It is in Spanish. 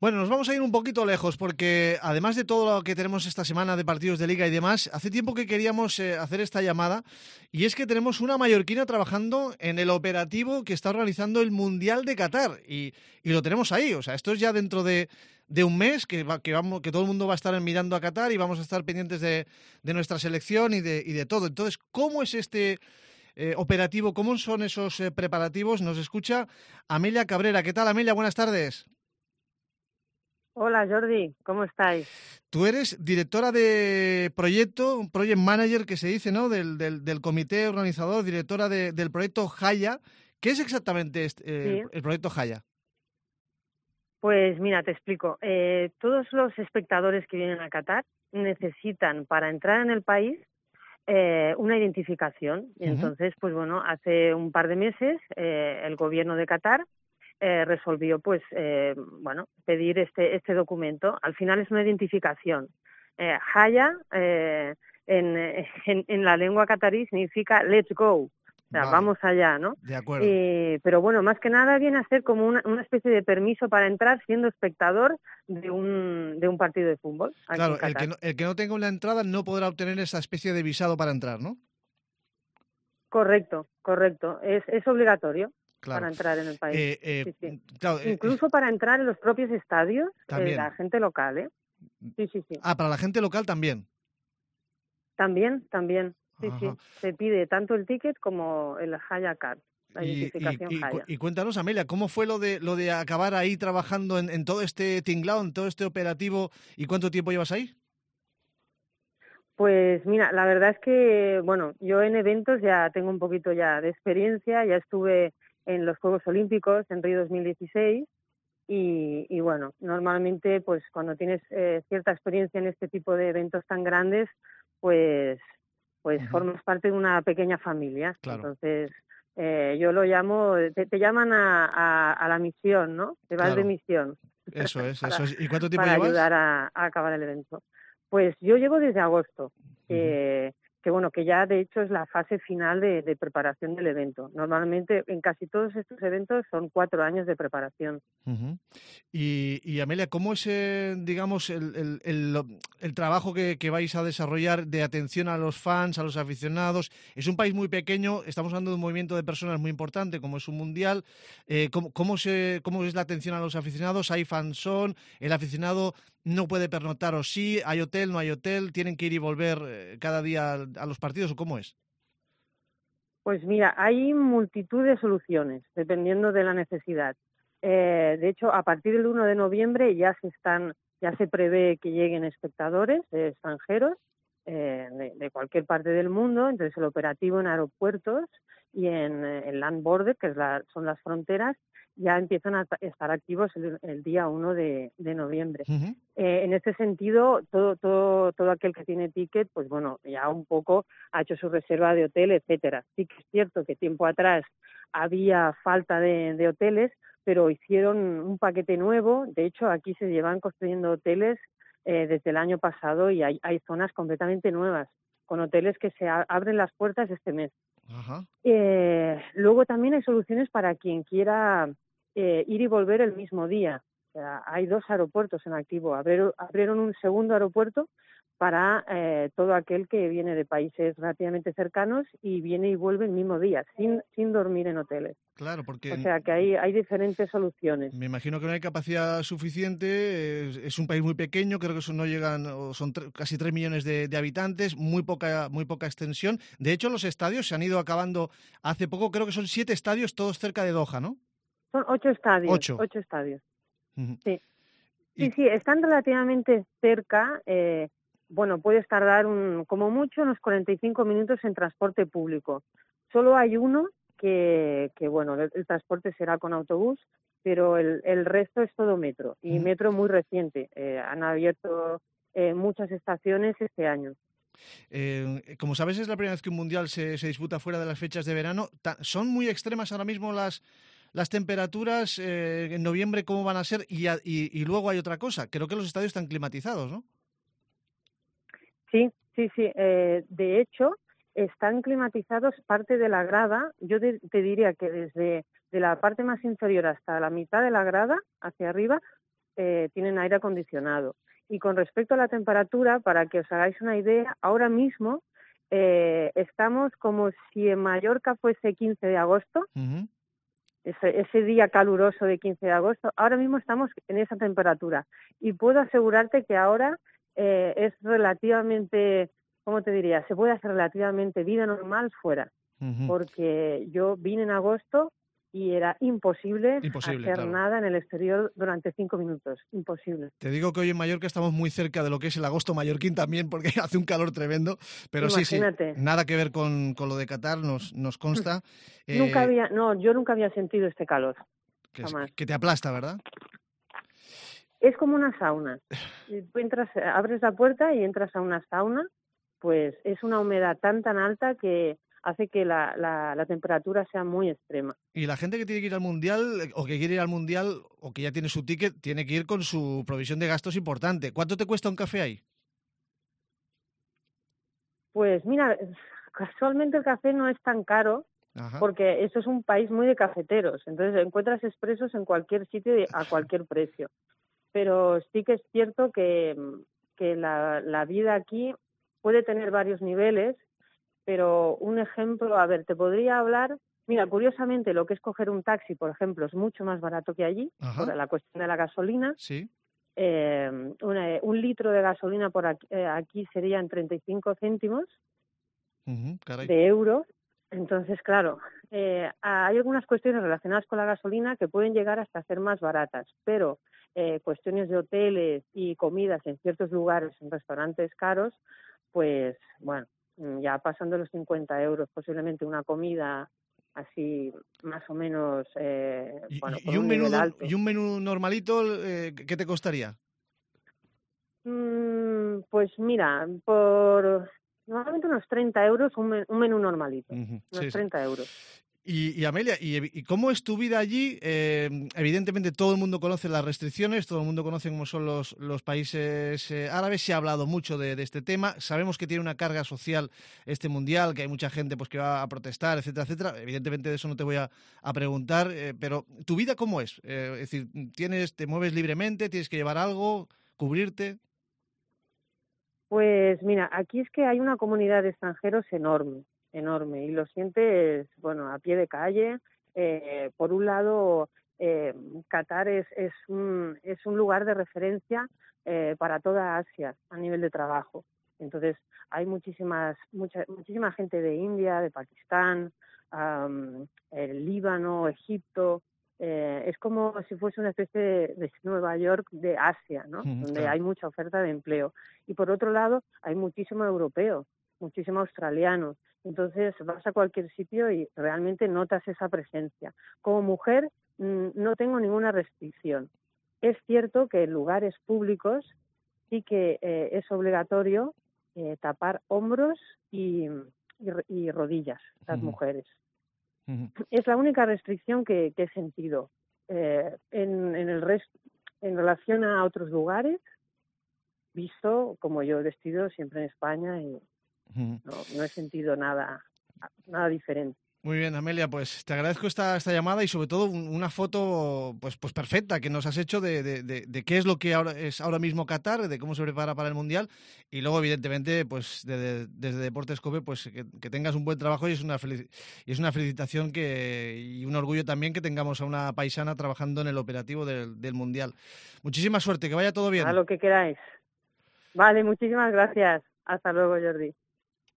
Bueno, nos vamos a ir un poquito lejos porque además de todo lo que tenemos esta semana de partidos de Liga y demás, hace tiempo que queríamos hacer esta llamada y es que tenemos una mallorquina trabajando en el operativo que está organizando el Mundial de Qatar y lo tenemos ahí. O sea, esto es ya dentro de un mes que todo el mundo va a estar mirando a Qatar y vamos a estar pendientes de nuestra selección y de todo. Entonces, ¿cómo es este operativo? ¿Cómo son esos preparativos? Nos escucha Amelia Cabrera. ¿Qué tal, Amelia? Buenas tardes. Hola Jordi, ¿cómo estáis? Tú eres directora de proyecto, un project manager que se dice, ¿no? Del comité organizador, directora del proyecto Jaya. ¿Qué es exactamente Sí, el proyecto Jaya? pues mira, te explico. Todos los espectadores que vienen a Qatar necesitan para entrar en el país una identificación. Y Ujú. entonces, pues bueno, hace un par de meses el gobierno de Qatar resolvió, pues, bueno, pedir este documento. Al final es una identificación. Haya en la lengua catarí significa let's go. O sea, Vale, vamos allá, ¿no? de acuerdo. Pero bueno, más que nada viene a ser como una especie de permiso para entrar siendo espectador de un partido de fútbol aquí en Claro, Qatar. el que no tenga una entrada no podrá obtener esa especie de visado para entrar, ¿no? Correcto, correcto. Es obligatorio Claro. para entrar en el país. Eh, eh, Sí, sí. claro, Incluso para entrar en los propios estadios, la también. gente local, ¿eh? Sí, sí, sí. Ah, para la gente local también. También, también. Sí, Ajá. sí. Se pide tanto el ticket como el Haya Card, la identificación Haya. Y cuéntanos, Amelia, ¿cómo fue lo de acabar ahí trabajando en todo este tinglado, en todo este operativo y cuánto tiempo llevas ahí? Pues mira, la verdad es que, bueno, yo en eventos ya tengo un poquito ya de experiencia, ya estuve en los Juegos Olímpicos en Río 2016 y bueno, normalmente pues cuando tienes cierta experiencia en este tipo de eventos tan grandes, pues, pues Ujú. formas parte de una pequeña familia. Claro, Entonces, yo lo llamo, te llaman a la misión, ¿no? Te vas de claro, misión eso es, eso para, es. ¿Y cuánto tiempo para llevas? ayudar a acabar el evento. Pues yo llevo desde agosto, Ujú. que bueno, que ya de hecho es la fase final de preparación del evento. Normalmente en casi todos estos eventos son 4 años de preparación. Ujú. Y Amelia, ¿cómo es, digamos, el trabajo que vais a desarrollar de atención a los fans, a los aficionados? Es un país muy pequeño, estamos hablando de un movimiento de personas muy importante, como es un mundial. ¿Cómo es la atención a los aficionados? ¿Hay fanzone? ¿El aficionado no puede pernoctar o sí? ¿Hay hotel, no hay hotel? ¿Tienen que ir y volver cada día a los partidos o cómo es? Pues mira, hay multitud de soluciones dependiendo de la necesidad. De hecho, a partir del 1 de noviembre ya se prevé que lleguen espectadores extranjeros de cualquier parte del mundo. Entonces, el operativo en aeropuertos y en land border, son las fronteras, ya empiezan a estar activos el día 1 de noviembre. Ujú. En este sentido, todo aquel que tiene ticket, pues bueno, ya un poco ha hecho su reserva de hotel, etcétera. Sí que es cierto que tiempo atrás había falta de hoteles, pero hicieron un paquete nuevo. De hecho, aquí se llevan construyendo hoteles desde el año pasado y hay zonas completamente nuevas, con hoteles que abren las puertas este mes. Ajá. Luego también hay soluciones para quien quiera ir y volver el mismo día. O sea, hay 2 aeropuertos en activo. Abrieron un segundo aeropuerto para todo aquel que viene de países relativamente cercanos y viene y vuelve el mismo día, sin dormir en hoteles. Claro, porque O sea que hay diferentes soluciones. me imagino que no hay capacidad suficiente. Es un país muy pequeño, creo que eso no llegan, o son casi 3 millones de habitantes, muy poca extensión. De hecho, los estadios se han ido acabando hace poco, creo que son 7 estadios, todos cerca de Doha, ¿no? Son 8 estadios, 8. 8 estadios. Ujú. Sí, Y, sí, sí, están relativamente cerca. Bueno, puedes tardar como mucho unos 45 minutos en transporte público. Solo hay uno que bueno, el transporte será con autobús, pero el resto es todo metro, y ujú. metro muy reciente. Han abierto muchas estaciones este año. Como sabes, es la primera vez que un mundial se disputa fuera de las fechas de verano. Son muy extremas ahora mismo las temperaturas. En noviembre, ¿cómo van a ser? Y luego hay otra cosa. Creo que los estadios están climatizados, ¿no? Sí, sí, sí. De hecho, están climatizados parte de la grada. Yo te diría que desde de la parte más inferior hasta la mitad de la grada, hacia arriba, tienen aire acondicionado. Y con respecto a la temperatura, para que os hagáis una idea, ahora mismo estamos como si en Mallorca fuese 15 de agosto, Ujú. ese día caluroso de 15 de agosto, ahora mismo estamos en esa temperatura. Y puedo asegurarte que ahora es relativamente, ¿cómo te diría? Se puede hacer relativamente vida normal fuera, Ujú. porque yo vine en agosto y era imposible Imposible, hacer claro. nada en el exterior durante 5 minutos, imposible. Te digo que hoy en Mallorca estamos muy cerca de lo que es el agosto mallorquín también, porque hace un calor tremendo, pero sí, sí, Imagínate, nada que ver con lo de Qatar, nos consta. Eh, yo nunca había sentido este calor, jamás. que te aplasta, ¿verdad? Es como una sauna. Y tú entras, abres la puerta y entras a una sauna, pues es una humedad tan alta que hace que la temperatura sea muy extrema. Y la gente que tiene que ir al Mundial, o que quiere ir al Mundial, o que ya tiene su ticket, tiene que ir con su provisión de gastos importante. ¿Cuánto te cuesta un café ahí? Pues mira, casualmente el café no es tan caro Ajá. porque esto es un país muy de cafeteros, entonces encuentras expresos en cualquier sitio y a cualquier precio. Pero sí que es cierto que la vida aquí puede tener varios niveles, pero un ejemplo, a ver, te podría hablar, mira, curiosamente lo que es coger un taxi, por ejemplo, es mucho más barato que allí, Ajá. por la cuestión de la gasolina. Sí. Un litro de gasolina por aquí serían 35 céntimos Ujú, caray. de euro. Entonces, claro, hay algunas cuestiones relacionadas con la gasolina que pueden llegar hasta ser más baratas, pero cuestiones de hoteles y comidas en ciertos lugares, en restaurantes caros, pues bueno, ya pasando los 50 euros, posiblemente una comida así más o menos, bueno, con un nivel alto. Y un menú normalito, ¿qué te costaría? Pues mira, por normalmente unos 30 euros un menú normalito, Ujú, unos sí, sí. 30 euros. Y Amelia, ¿y cómo es tu vida allí? Evidentemente todo el mundo conoce las restricciones, todo el mundo conoce cómo son los países árabes, se ha hablado mucho de este tema, sabemos que tiene una carga social este mundial, que hay mucha gente pues que va a protestar, etcétera, etcétera. Evidentemente de eso no te voy a preguntar, pero ¿tu vida cómo es? Es decir, ¿te mueves libremente, tienes que llevar algo, cubrirte? Pues mira, aquí es que hay una comunidad de extranjeros enorme, enorme, y lo sientes, bueno, a pie de calle. Por un lado, Qatar es un lugar de referencia para toda Asia a nivel de trabajo. Entonces, hay muchísima gente de India, de Pakistán, el Líbano, Egipto. Es como si fuese una especie de Nueva York de Asia, ¿no? Ujú, Donde claro. hay mucha oferta de empleo. Y por otro lado, hay muchísimo europeo, muchísimo australiano. Entonces vas a cualquier sitio y realmente notas esa presencia. Como mujer no tengo ninguna restricción. Es cierto que en lugares públicos sí que es obligatorio tapar hombros y rodillas, las Ujú, mujeres. ujú. Es la única restricción que he sentido. En el resto, en relación a otros lugares, visto como yo he vestido siempre en España y Ujú. no he sentido nada diferente. Muy bien, Amelia, pues te agradezco esta llamada y sobre todo una foto pues perfecta que nos has hecho de qué es lo que ahora es ahora mismo Qatar, de cómo se prepara para el Mundial y luego evidentemente pues desde Deportes Cope pues que tengas un buen trabajo y es una felicitación y un orgullo también que tengamos a una paisana trabajando en el operativo del Mundial. Muchísima suerte, que vaya todo Nada, bien. lo que queráis. Vale, muchísimas gracias. Hasta luego, Jordi.